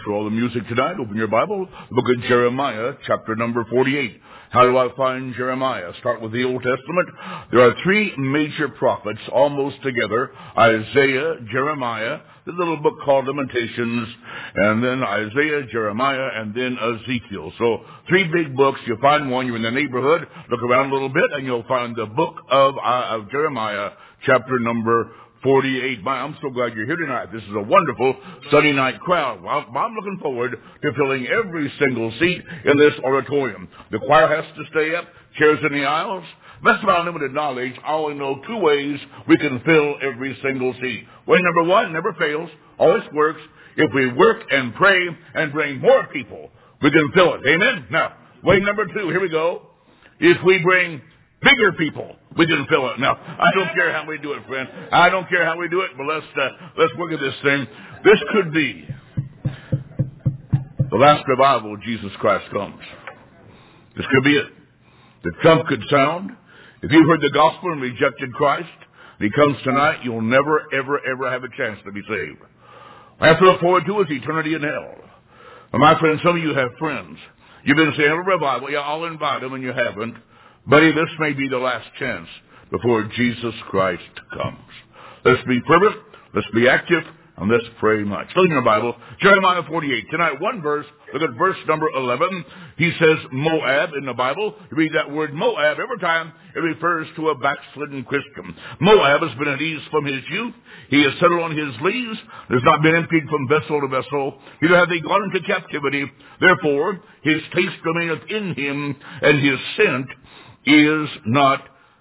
for all the music tonight. Open your Bible, the book of Jeremiah, chapter number 48. How do I find Jeremiah? Start with the Old Testament. There are three major prophets almost together. Isaiah, Jeremiah, the little book called Lamentations, and then Isaiah, Jeremiah, and then Ezekiel. So three big books. You find one, you're in the neighborhood, look around a little bit, and you'll find the book of Jeremiah, chapter number 48. I'm so glad you're here tonight. This is a wonderful Sunday night crowd. Well, I'm looking forward to filling every single seat in this auditorium. The choir has to stay up, chairs in the aisles. That's my limited knowledge. I only know two ways we can fill every single seat. Way number one never fails, always works. If we work and pray and bring more people, we can fill it. Amen? Now, way number two, here we go. If we bring bigger people, we can fill it. Now, I don't care how we do it, friend. I don't care how we do it, but let's look at this thing. This could be the last revival Jesus Christ comes. This could be it. The trump could sound. If you heard the gospel and rejected Christ, and he comes tonight, you'll never, ever, ever have a chance to be saved. What I have to look forward to is eternity in hell. Well, my friends, some of you have friends. You've been saying, have a revival. Yeah, I'll invite them, and you haven't. Buddy, this may be the last chance before Jesus Christ comes. Let's be fervent, let's be active, and let's pray much. Look in your Bible, Jeremiah 48. Tonight, one verse, look at verse number 11. He says Moab in the Bible. You read that word Moab every time, it refers to a backslidden Christian. Moab has been at ease from his youth. He has settled on his lees. There's not been emptied from vessel to vessel. Neither have they gone into captivity. Therefore, his taste remaineth in him, and his scent is not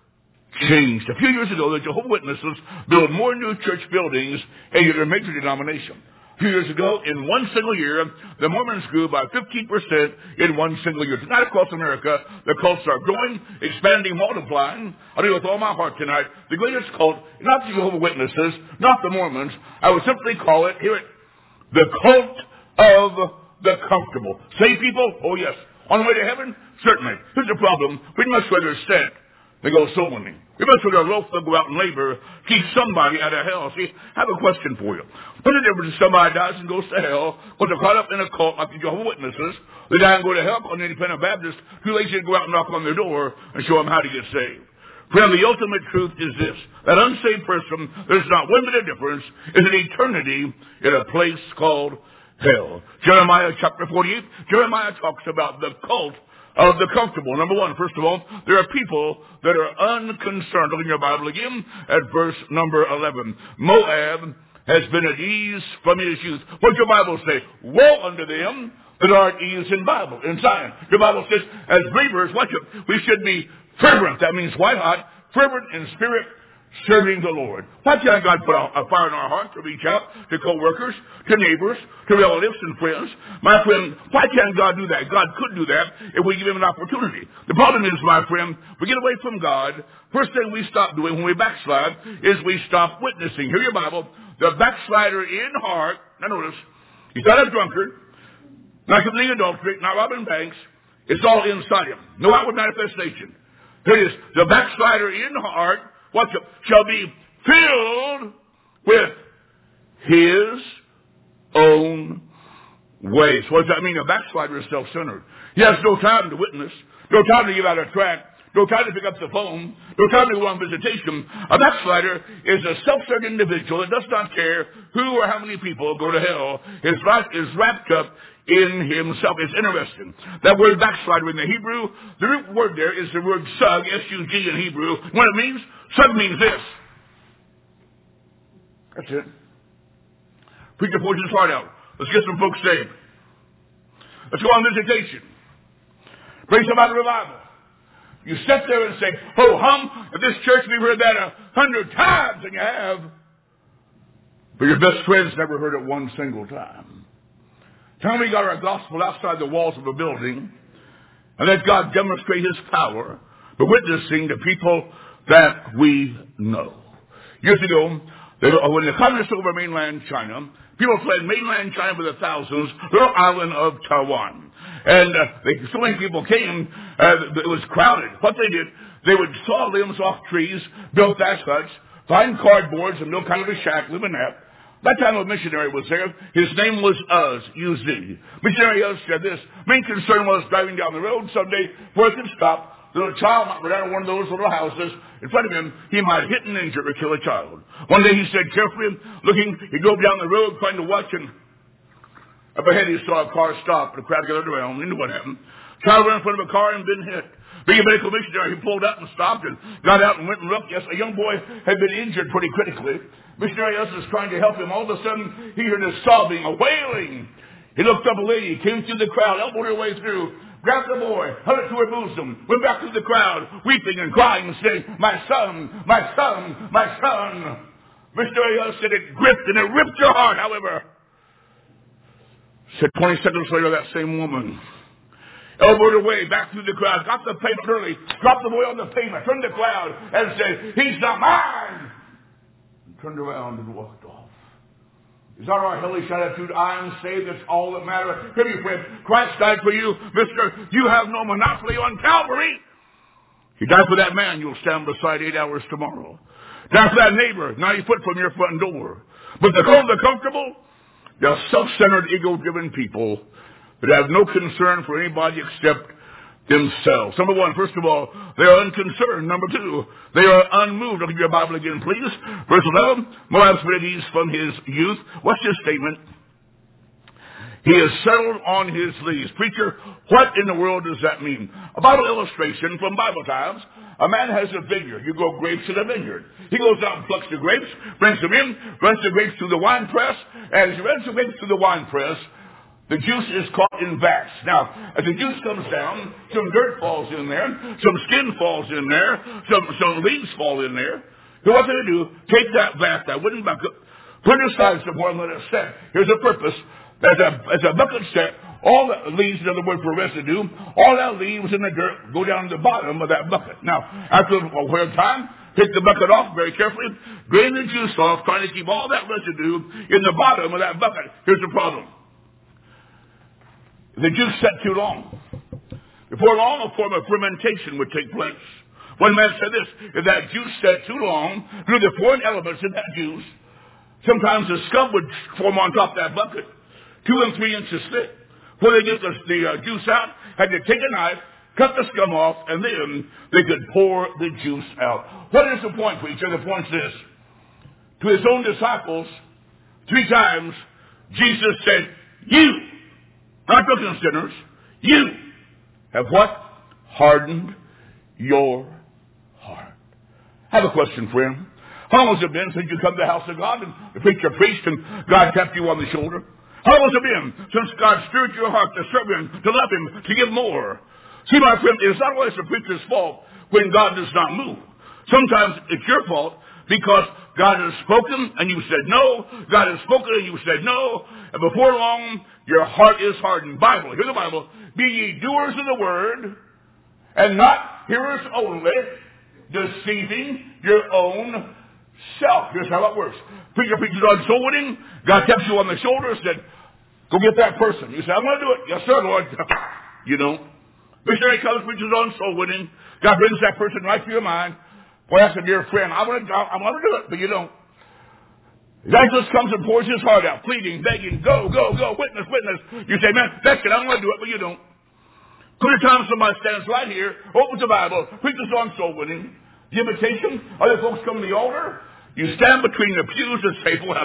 changed. A few years ago, the Jehovah's Witnesses built more new church buildings in their major denomination. A few years ago, in one single year, the Mormons grew by 15% in one single year. Tonight across America, the cults are growing, expanding, multiplying. I tell you with all my heart tonight, the greatest cult, not the Jehovah's Witnesses, not the Mormons, I would simply call it, hear it, the cult of the comfortable. Say people? Oh yes. On the way to heaven? Certainly. Here's the problem. We'd much rather sit than go soul winning. We must rather loaf than go out and labor, keep somebody out of hell. See, I have a question for you. What's the difference if somebody dies and goes to hell, but they're caught up in a cult like the Jehovah's Witnesses, they die and go to hell, on the Independent Baptist, too lazy to go out and knock on their door and show them how to get saved? Friend, the ultimate truth is this. That unsaved person, there's not one bit of difference, is an eternity in a place called hell. Jeremiah chapter 48, Jeremiah talks about the cult of the comfortable. Number one, first of all, there are people that are unconcerned. Look in your Bible again at verse number 11. Moab has been at ease from his youth. What does your Bible say? Woe unto them that are at ease in Zion. Your Bible says, as believers, watch it, we should be fervent. That means white hot, fervent in spirit, serving the Lord. Why can't God put a fire in our heart to reach out to co-workers, to neighbors, to relatives and friends? My friend, why can't God do that? God could do that if we give him an opportunity. The problem is, my friend, we get away from God. First thing we stop doing when we backslide is we stop witnessing. Hear your Bible. The backslider in heart, now notice, he's not a drunkard, not committing adultery, not robbing banks. It's all inside him. No outward manifestation. Here it is. The backslider in heart, what shall be filled with his own ways. What does that mean? A backslider is self-centered. He has no time to witness, no time to give out a tract, no time to pick up the phone, no time to go on visitation. A backslider is a self-centered individual that does not care who or how many people go to hell. His life is wrapped up in himself. It's interesting. That word backslider in the Hebrew, the root word there is the word sug, S-U-G in Hebrew. What it means? Sug means this. That's it. Preacher pours his heart out. Let's get some folks saved. Let's go on visitation. Bring somebody to revival. You sit there and say, oh, hum, at this church we've heard that 100 times, and you have. But your best friends never heard it one single time. Tell me we got our gospel outside the walls of a building, and let God demonstrate his power by witnessing to people that we know. Years ago, when the communists over mainland China, people fled mainland China for the thousands, little island of Taiwan. And so many people came, it was crowded. What they did, they would saw limbs off trees, build thatch huts, find cardboards and build kind of a shack, live in that. That time a missionary was there. His name was Uz, U-Z. Missionary Uz said this. Main concern was driving down the road someday before he could stop. The little child might run out of one of those little houses in front of him. He might hit and injure or kill a child. One day he said carefully, looking, he drove down the road trying to watch, and up ahead he saw a car stop and a crowd gathered around. You know what happened? Child ran in front of a car and been hit. Being a medical missionary, he pulled out and stopped and got out and went and looked. Yes, a young boy had been injured pretty critically. Missionary Us was trying to help him. All of a sudden, he heard a sobbing, a wailing. He looked up, a lady came through the crowd, elbowed her way through, grabbed the boy, held it to her bosom, went back through the crowd, weeping and crying and saying, "My son, my son, my son." Missionary Us said it gripped and it ripped your heart, however. Said 20 seconds later, that same woman elbowed her way back through the crowd, got the pavement early, dropped the boy on the pavement, turned the crowd, and said, "He's not mine!" And turned around and walked off. Is that our hellish attitude? I am saved, that's all that matters. Hear me, friend. Christ died for you, mister. You have no monopoly on Calvary. He died for that man you'll stand beside 8 hours tomorrow. Died for that neighbor 90 foot from your front door. But the comfortable, they're self-centered, ego-driven people that have no concern for anybody except themselves. Number one, first of all, they are unconcerned. Number two, they are unmoved. Look at your Bible again, please. Verse 11, Moab's been at ease from his youth. What's his statement? He is settled on his lees. Preacher, what in the world does that mean? A Bible illustration from Bible times. A man has a vineyard. You grow grapes in a vineyard. He goes out and plucks the grapes, brings them in, runs the grapes through the wine press, and as he runs the grapes through the wine press, the juice is caught in vats. Now, as the juice comes down, some dirt falls in there, some skin falls in there, some leaves fall in there. So what they do, take that vat, that wooden bucket, put it aside somewhere and let it set. Here's a purpose. As a bucket set, all the leaves, in other words, for residue, all that leaves in the dirt go down to the bottom of that bucket. Now, after a while of time, take the bucket off very carefully, drain the juice off, trying to keep all that residue in the bottom of that bucket. Here's the problem. The juice set too long. Before long, a form of fermentation would take place. One man said this: if that juice set too long, through the foreign elements in that juice, sometimes the scum would form on top of that bucket, 2 and 3 inches thick. Before they get the juice out, had to take a knife, cut the scum off, and then they could pour the juice out. What is the point, preacher? The point is this: to his own disciples, 3 times, Jesus said, "You." Not looking sinners, you have what? Hardened your heart. I have a question, friend. How long has it been since you come to the house of God and the preacher preached and God tapped you on the shoulder? How long has it been since God stirred your heart to serve Him, to love Him, to give more? See, my friend, it's not always the preacher's fault when God does not move. Sometimes it's your fault because God has spoken and you said no. God has spoken and you said no. And before long, your heart is hardened. Bible, here's the Bible. Be ye doers of the word and not hearers only, deceiving your own self. Here's how it works. Preacher preaches on soul winning. God taps you on the shoulder and said, "Go get that person." You say, "I'm going to do it." "Yes, sir, Lord." You don't. Missionary comes, preaches on soul winning. God brings that person right to your mind. Boy, that's a dear friend. I'm going to do it, but you don't. Evangelist comes and pours his heart out, pleading, begging, go, witness, witness. You say, "Man, that's it, I'm going to do it," but you don't. Could a time somebody stands right here, opens the Bible, preaches on soul winning, the invitation, other folks come to the altar, you stand between the pews and say, "Well,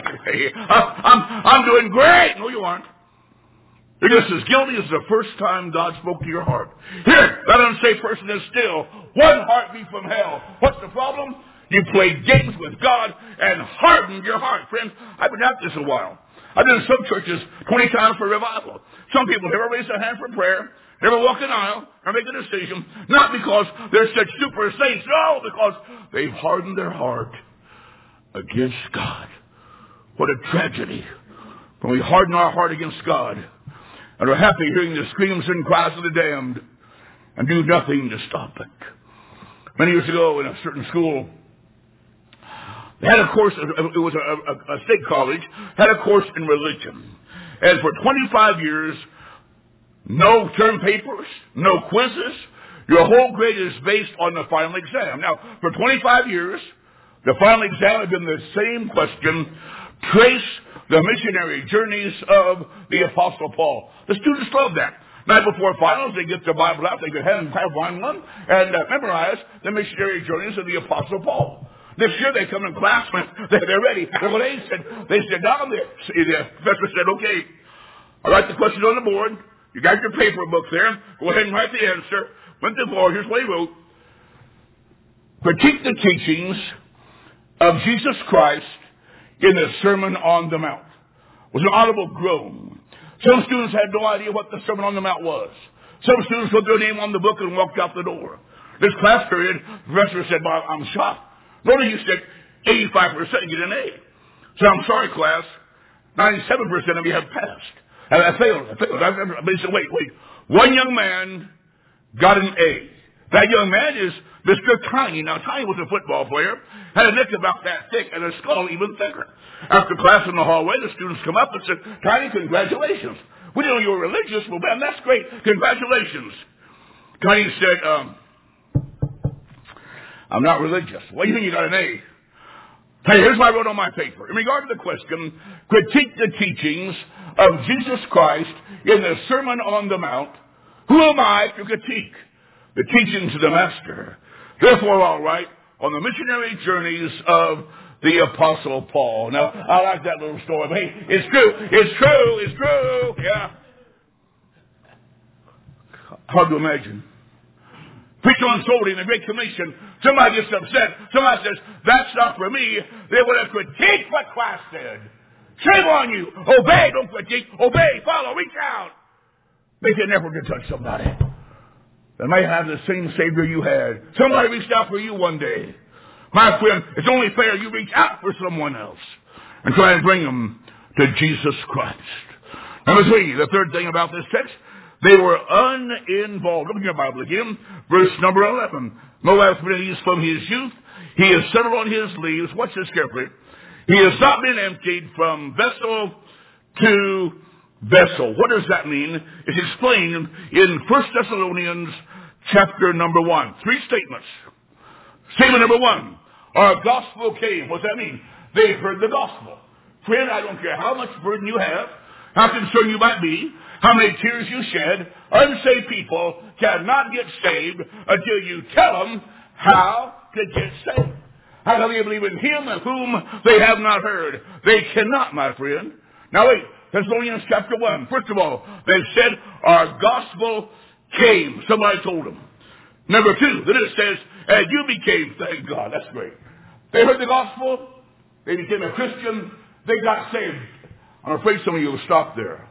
I'm doing great." No, you aren't. You're just as guilty as the first time God spoke to your heart. Here, that unsaved person is still one heartbeat from hell. What's the problem? You played games with God and hardened your heart. Friends, I've been at this a while. I've been in some churches 20 times for revival. Some people never raise their hand for prayer, never walk an aisle, or make a decision, not because they're such super saints, no, because they've hardened their heart against God. What a tragedy when we harden our heart against God and are happy hearing the screams and cries of the damned and do nothing to stop it. Many years ago in a certain school, they had a course, it was a state college, had a course in religion. And for 25 years, no term papers, no quizzes. Your whole grade is based on the final exam. Now, for 25 years, the final exam had been the same question: trace the missionary journeys of the Apostle Paul. The students love that. Night before finals, they get their Bible out, they go ahead and find one, and memorize the missionary journeys of the Apostle Paul. This year they come in class, they're ready. They sit down there. The professor said, okay, I'll write the questions on the board. You got your paper book there. Go ahead and write the answer. Went to the floor. Here's what he wrote. Critique the teachings of Jesus Christ in the Sermon on the Mount. It was an audible groan. Some students had no idea what the Sermon on the Mount was. Some students put their name on the book and walked out the door. This class period, the professor said, well, I'm shocked. Notice you said 85% get an A. So I'm sorry, class. 97% of you have passed. And I failed. But he said, wait. One young man got an A. That young man is Mr. Tiny. Now, Tiny was a football player, had a neck about that thick and a skull even thicker. After class in the hallway, the students come up and said, Tiny, congratulations. We didn't know you were religious. Well, man, that's great. Congratulations. Tiny said, I'm not religious. What do you think you got an A? Hey, here's what I wrote on my paper. In regard to the question, critique the teachings of Jesus Christ in the Sermon on the Mount. Who am I to critique the teachings of the Master? Therefore, I'll write on the missionary journeys of the Apostle Paul. Now, I like that little story. But hey, it's true. Yeah. Hard to imagine. Preacher unfolding the Great Commission. Somebody gets upset. Somebody says, that's not for me. They would have critiqued what Christ said. Shame on you. Obey, don't critique. Obey, follow, reach out. They can never get touch somebody. They may have the same Savior you had. Somebody reached out for you one day. My friend, it's only fair you reach out for someone else and try and bring them to Jesus Christ. Number 3, the third thing about this text, they were uninvolved. Look at your Bible again. Verse number 11. Moab is from his youth. He is settled on his leaves. Watch this carefully. He has not been emptied from vessel to vessel. What does that mean? It's explained in 1 Thessalonians chapter number 1. 3 statements. Statement number 1. Our gospel came. What does that mean? They heard the gospel. Friend, I don't care how much burden you have, how concerned you might be, how many tears you shed, unsaved people cannot get saved until you tell them how to get saved. How can they believe in him of whom they have not heard? They cannot, my friend. Now wait, Thessalonians chapter 1. First of all, they said, our gospel came. Somebody told them. Number 2, then it says, and you became, thank God, that's great. They heard the gospel, they became a Christian, they got saved. I'm afraid some of you will stop there.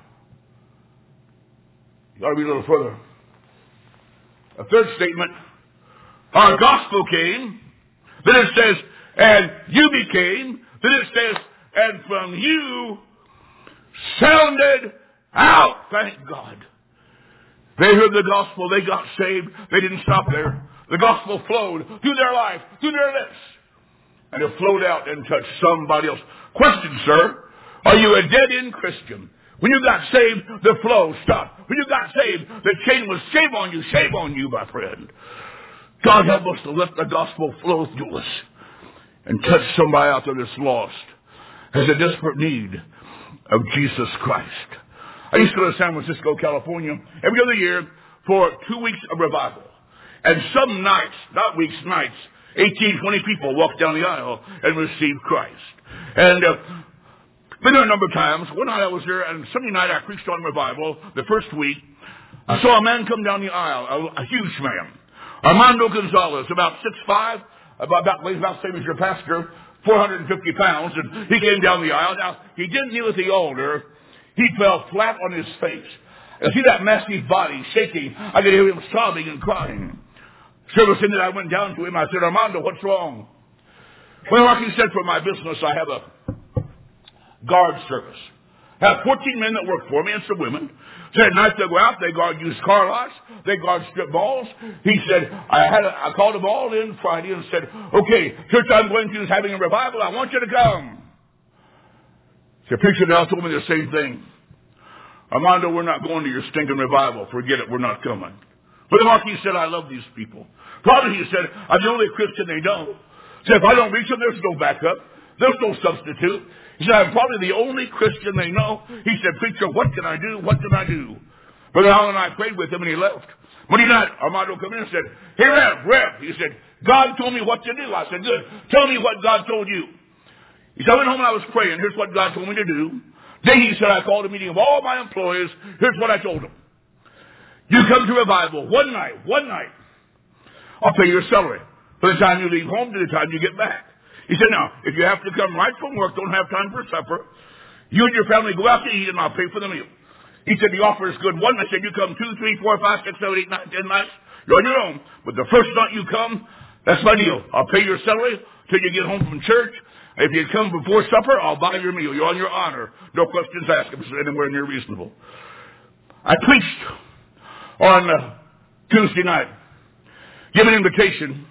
You got to read a little further. A third statement, our gospel came, then it says, and you became, then it says, and from you sounded out, thank God. They heard the gospel, they got saved, they didn't stop there. The gospel flowed through their life, through their lips, and it flowed out and touched somebody else. Question, sir, are you a dead-end Christian? When you got saved, the flow stopped. When you got saved, the chain was shame on you, my friend. God help us to let the gospel flow through us and touch somebody out there that's lost, has a desperate need of Jesus Christ. I used to go to San Francisco, California, every other year for 2 weeks of revival. And some nights, not weeks, nights, 18, 20 people walked down the aisle and received Christ. And been there a number of times. One night I was there, and Sunday night I preached on revival the first week. I saw a man come down the aisle, a huge man. Armando Gonzalez, about 6'5", about the same as your pastor, 450 pounds, and he came down the aisle. Now, he didn't kneel at the altar. He fell flat on his face. I see that massive body shaking. I could hear him sobbing and crying. Service ended, I went down to him. I said, Armando, what's wrong? Well, like he said, for my business, I have a guard service. I have 14 men that work for me and some women. So at night they go out, they guard used car lots, they guard strip malls. He said, I called them all in Friday and said, okay, church I'm going to is having a revival. I want you to come. The preacher now told me the same thing. Armando, we're not going to your stinking revival. Forget it, we're not coming. But Marquis said, I love these people. Probably he said, I'm the only Christian they know. Said, if I don't reach them, there's no backup. There's no substitute. He said, I'm probably the only Christian they know. He said, preacher, what can I do? What can I do? Brother Allen and I prayed with him, and he left. Monday night, Armando came in and said, hey, Rev. He said, God told me what to do. I said, good. Tell me what God told you. He said, I went home and I was praying. Here's what God told me to do. Then he said, I called a meeting of all my employees. Here's what I told them. You come to revival one night. I'll pay your salary from the time you leave home to the time you get back. He said, now, if you have to come right from work, don't have time for supper, you and your family go out to eat and I'll pay for the meal. He said, the offer is good. One, I said, you come 2, 3, 4, 5, 6, 7, 8, 9, 10 nights. You're on your own. But the first night you come, that's my deal. I'll pay your salary till you get home from church. If you come before supper, I'll buy your meal. You're on your honor. No questions asked if it's anywhere near reasonable. I preached on Tuesday night. Give an invitation.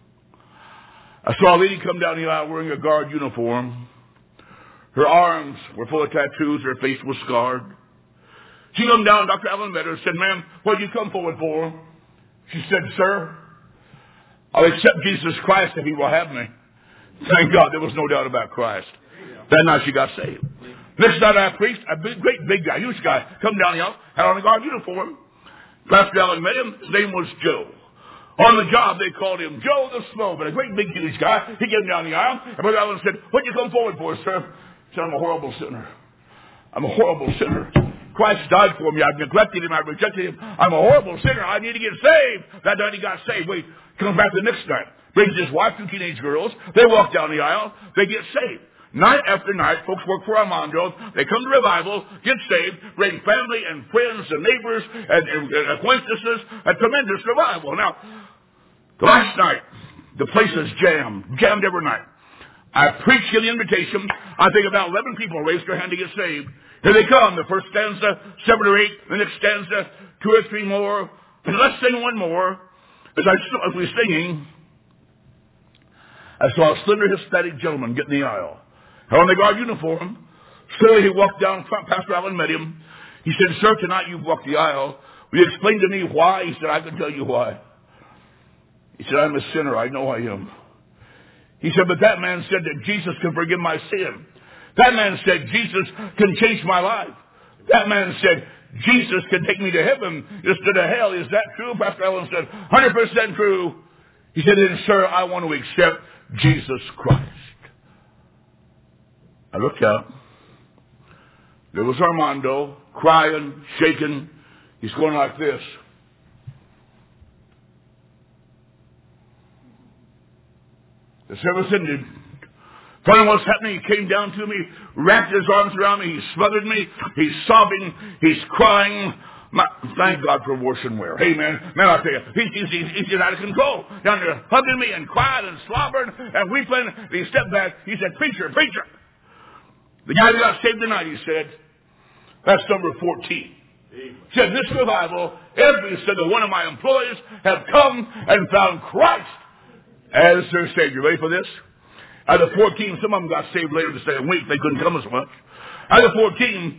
I saw a lady come down the aisle wearing a guard uniform. Her arms were full of tattoos. Her face was scarred. She come down, Dr. Allen met her and said, ma'am, what did you come forward for? She said, sir, I'll accept Jesus Christ if he will have me. Thank God, there was no doubt about Christ. That night she got saved. Next night I preached, a great big guy, huge guy, come down the aisle, had on a guard uniform. Pastor Allen met him. His name was Joe. On the job, they called him Joe the Slow, but a great big huge guy. He came down the aisle, and Brother Allen said, what did you come forward for, sir? He said, I'm a horrible sinner. I'm a horrible sinner. Christ died for me. I've neglected him. I've rejected him. I'm a horrible sinner. I need to get saved. That night he got saved. Wait, comes back the next night. Brings his wife, 2 teenage girls. They walk down the aisle. They get saved. Night after night, folks work for Armando. They come to revival, get saved, bring family and friends and neighbors and acquaintances. A tremendous revival. Now, the last night, the place is jammed every night. I preached the invitation. I think about 11 people raised their hand to get saved. Here they come. The first stanza, 7 or 8. The next stanza, 2 or 3 more. And let's sing one more. As we were singing, I saw a slender Hispanic gentleman get in the aisle. On the guard uniform. Slowly he walked down front. Pastor Allen met him. He said, sir, tonight you've walked the aisle. Will you explain to me why? He said, I can tell you why. He said, I'm a sinner. I know I am. He said, but that man said that Jesus can forgive my sin. That man said Jesus can change my life. That man said Jesus can take me to heaven instead of hell. Is that true? Pastor Allen said, 100% true. He said, then, sir, I want to accept Jesus Christ. I looked up. There was Armando, crying, shaking. He's going like this. The service ended. Finding what's happening, he came down to me, wrapped his arms around me, he smothered me, he's sobbing, he's crying. Thank God for abortion wear. Amen. Man, I tell you, he's just out of control. Down there hugging me and crying and slobbering and weeping. And he stepped back. He said, preacher. The guy who got saved tonight, he said, that's number 14. He said, this revival, every single one of my employees have come and found Christ as their Savior. Ready for this? Out of 14, some of them got saved later the same week. They couldn't come as much. Out of 14,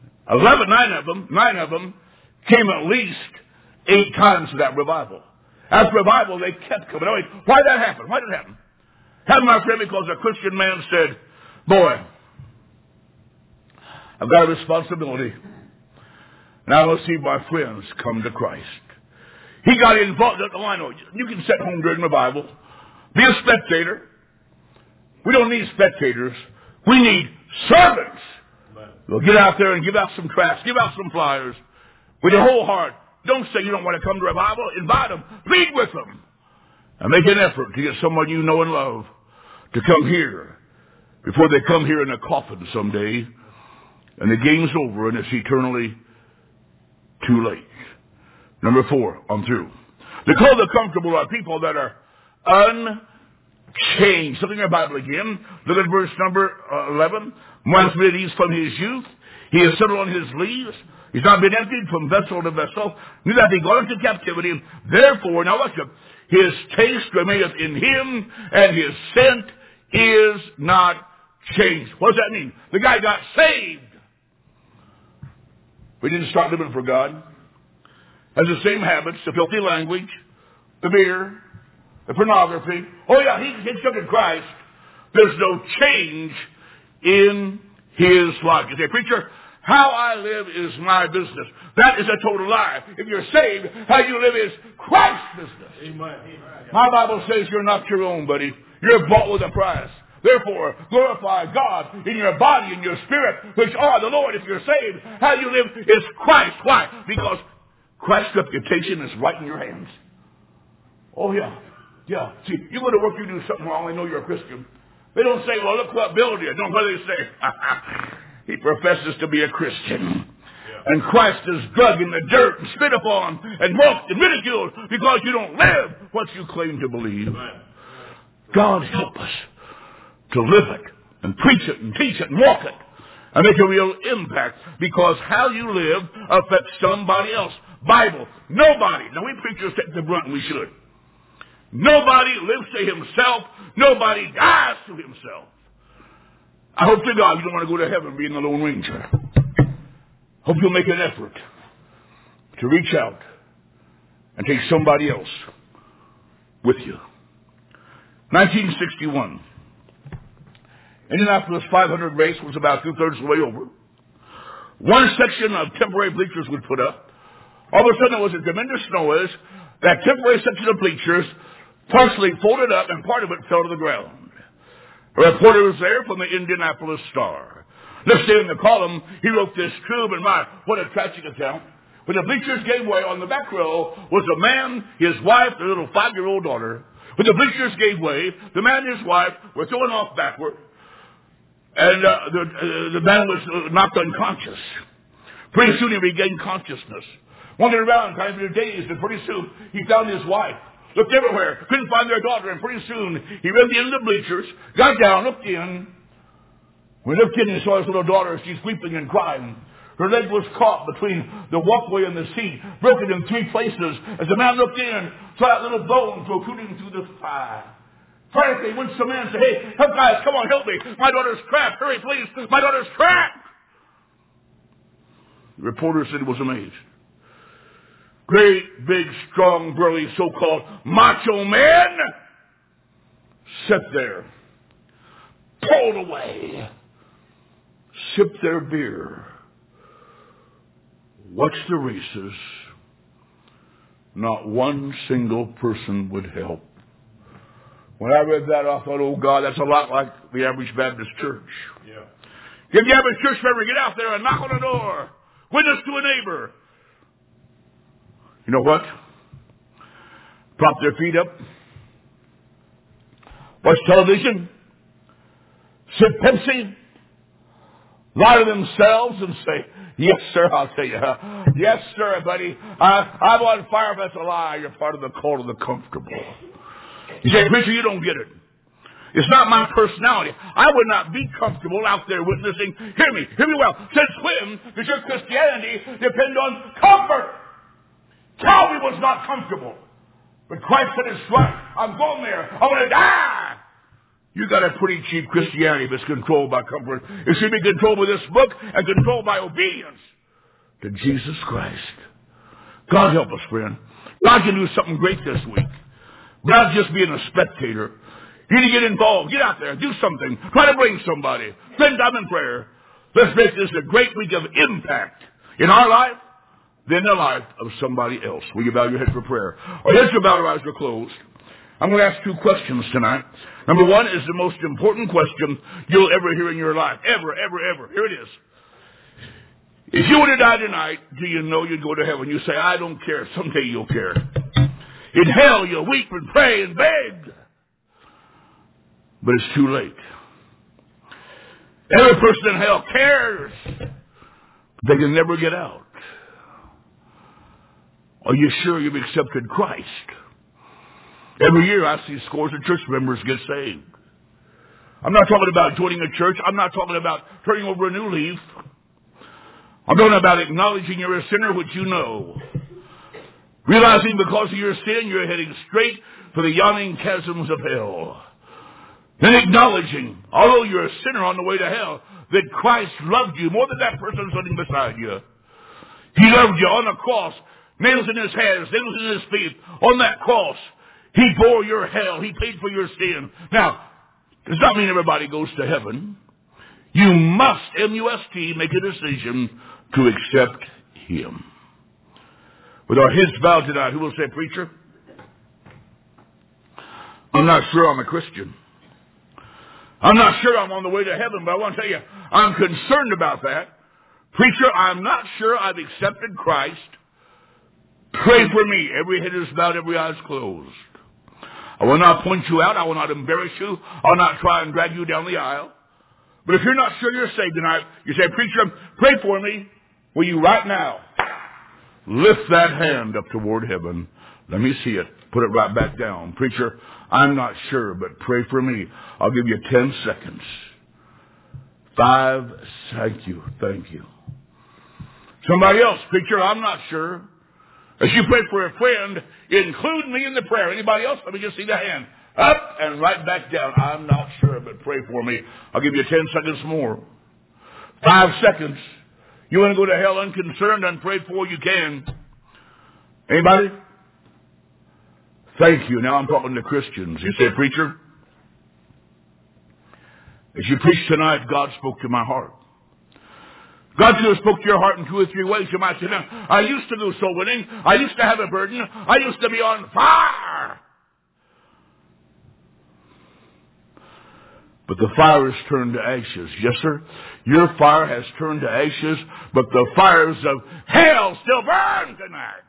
9 of them came at least 8 times to that revival. After revival, they kept coming. Why did that happen? Why did it happen? Happened, my friend, because a Christian man said, boy, I've got a responsibility. And I want to see my friends come to Christ. He got involved. Oh, I know. You can sit home during revival. Be a spectator. We don't need spectators. We need servants. Well, get out there and give out some tracts. Give out some flyers. With your whole heart. Don't say you don't want to come to revival. Invite them. Plead with them. And make an effort to get someone you know and love to come here before they come here in a coffin someday. And the game's over and it's eternally too late. Number 4, I'm through. The called the comfortable are people that are unchanged. Look in your Bible again. Look at verse number 11. Once released from his youth, he has settled on his leaves. He's not been emptied from vessel to vessel. Neither hath he gone into captivity. Therefore, now watch it. His taste remaineth in him, and his scent is not changed. What does that mean? The guy got saved. We didn't start living for God. Has the same habits, the filthy language, the beer, the pornography. Oh yeah, he accepted Christ. There's no change in his life. You say, preacher, how I live is my business. That is a total lie. If you're saved, how you live is Christ's business. Amen. My Bible says you're not your own, buddy. You're bought with a price. Therefore, glorify God in your body and your spirit, which are the Lord. If you're saved, how you live is Christ. Why? Because Christ's reputation is right in your hands. Oh, yeah. Yeah. See, you go to work, you do something wrong, they know you're a Christian. They don't say, well, look what Bill did. No, what do they say? He professes to be a Christian. And Christ is dug in the dirt and spit upon and mocked and ridiculed because you don't live what you claim to believe. God help us to live it and preach it and teach it and walk it and make a real impact, because how you live affects somebody else. Bible, nobody. Now we preachers take the brunt, and we should. Nobody lives to himself. Nobody dies to himself. I hope to God you don't want to go to heaven being a Lone Ranger. Hope you'll make an effort to reach out and take somebody else with you. 1961. Indianapolis 500 race was about 2/3 of the way over. One section of temporary bleachers was put up. All of a sudden there was a tremendous noise. That temporary section of bleachers partially folded up and part of it fell to the ground. A reporter was there from the Indianapolis Star. Let's say in the column, he wrote this tube, and my, what a tragic account. When the bleachers gave way, on the back row was a man, his wife, their little 5-year-old daughter. When the bleachers gave way, the man and his wife were thrown off backward, and the man was knocked unconscious. Pretty soon he regained consciousness. Wandered around kind of dazed, and pretty soon he found his wife. Looked everywhere, couldn't find their daughter, and pretty soon he ran to the end of the bleachers, got down, looked in. When he looked in, he saw his little daughter. She's weeping and crying. Her leg was caught between the walkway and the seat, broken in 3 places. As the man looked in, saw that little bone protruding through the thigh. Frantically went to the man and said, hey, help guys, come on, help me. My daughter's trapped. Hurry, please. My daughter's trapped. The reporter said he was amazed. Great, big, strong, burly, so-called macho men sat there, pulled away, sipped their beer, watched the races. Not one single person would help. When I read that, I thought, oh, God, that's a lot like the average Baptist church. Yeah. If the average church member get out there and knock on the door, witness to a neighbor. You know what? Prop their feet up, watch television, sip Pepsi, lie to themselves and say, yes, sir, I'll tell you. Yes, sir, buddy. I'm on fire. That's a lie. You're part of the cult of the comfortable. You say, preacher, you don't get it. It's not my personality. I would not be comfortable out there witnessing. Hear me well. Since when does your Christianity depend on comfort? Calvary was not comfortable. But Christ said, it's right. I'm going there. I'm going to die. You got a pretty cheap Christianity that's controlled by comfort. It should be controlled by this book and controlled by obedience to Jesus Christ. God help us, friend. God can do something great this week. Not just being a spectator. You need to get involved. Get out there. Do something. Try to bring somebody. Spend time in prayer. Let's make this a great week of impact in our life, then the life of somebody else. Will you bow your head for prayer? Or heads are bowed, our eyes are closed. I'm going to ask 2 questions tonight. Number 1 is the most important question you'll ever hear in your life. Ever. Here it is. If you were to die tonight, do you know you'd go to heaven? You say, I don't care. Someday you'll care. In hell, you'll weep and pray and beg. But it's too late. Every person in hell cares. They can never get out. Are you sure you've accepted Christ? Every year I see scores of church members get saved. I'm not talking about joining a church. I'm not talking about turning over a new leaf. I'm talking about acknowledging you're a sinner, which you know. Realizing because of your sin, you're heading straight for the yawning chasms of hell. Then acknowledging, although you're a sinner on the way to hell, that Christ loved you more than that person sitting beside you. He loved you on the cross, nails in his hands, nails in his feet. On that cross, he bore your hell. He paid for your sin. Now, Does not mean everybody goes to heaven. You must, M-U-S-T, make a decision to accept Him. With our heads bowed tonight, who will say, preacher, I'm not sure I'm a Christian. I'm not sure I'm on the way to heaven, but I want to tell you, I'm concerned about that. Preacher, I'm not sure I've accepted Christ. Pray for me. Every head is bowed, every eye is closed. I will not point you out. I will not embarrass you. I'll not try and drag you down the aisle. But if you're not sure you're saved tonight, you say, preacher, pray for me. Will you right now lift that hand up toward heaven? Let me see it. Put it right back down. Preacher, I'm not sure, but pray for me. I'll give you 10 seconds. 5, thank you. Somebody else, preacher, I'm not sure. As you pray for a friend, include me in the prayer. Anybody else? Let me just see the hand. Up and right back down. I'm not sure, but pray for me. I'll give you 10 seconds more. 5 seconds. You want to go to hell unconcerned, unprayed for, you can. Anybody? Thank you. Now I'm talking to Christians. You say, preacher, as you preach tonight, God spoke to my heart. God could have spoke to your heart in 2 or 3 ways. You might say, now, I used to do soul winning. I used to have a burden. I used to be on fire. But the fire has turned to ashes. Yes, sir. Your fire has turned to ashes, but the fires of hell still burn tonight.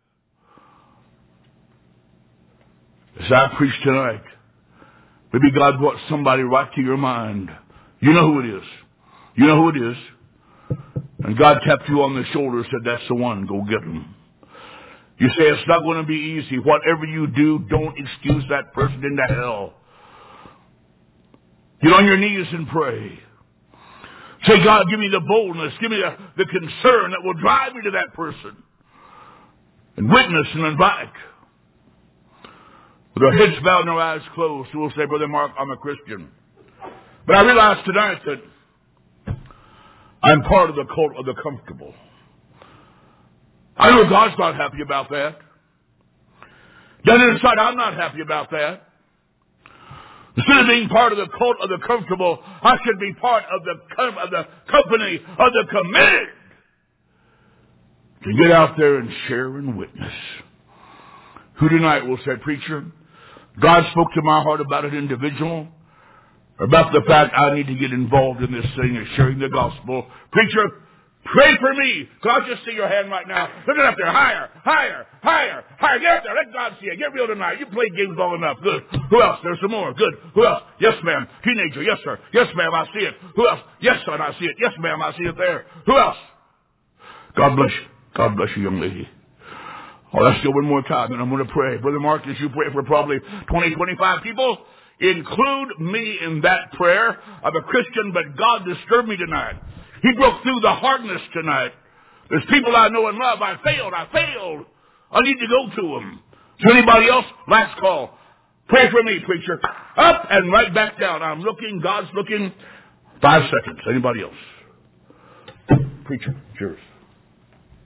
As I preach tonight, maybe God brought somebody right to your mind. You know who it is. You know who it is. And God tapped you on the shoulder and said, that's the one. Go get him. You say, it's not going to be easy. Whatever you do, don't excuse that person into hell. Get on your knees and pray. Say, God, give me the boldness. Give me the concern that will drive me to that person. And witness and invite. With our heads bowed and our eyes closed, we'll say, Brother Mark, I'm a Christian. But I realize tonight that I'm part of the cult of the comfortable. I know God's not happy about that. Down inside, I'm not happy about that. Instead of being part of the cult of the comfortable, I should be part of the company of the committed. To get out there and share and witness. Who tonight will say, preacher, God spoke to my heart about an individual, about the fact I need to get involved in this thing of sharing the gospel. Preacher, pray for me. God, just see your hand right now. Look it up there. Higher. Get up there. Let God see it. Get real tonight. You played games long enough. Good. Who else? There's some more. Good. Who else? Yes, ma'am. Teenager. Yes, sir. Yes, ma'am. I see it. Who else? Yes, son. I see it. Yes, ma'am. I see it there. Who else? God bless you. God bless you, young lady. Oh, let's go one more time, and I'm going to pray. Brother Mark, as you pray for probably 20, 25 people, include me in that prayer. I'm a Christian, but God disturbed me tonight. He broke through the hardness tonight. There's people I know and love. I failed. I need to go to them. So anybody else? Last call. Pray for me, preacher. Up and right back down. I'm looking. God's looking. 5 seconds. Anybody else? Preacher, it's yours.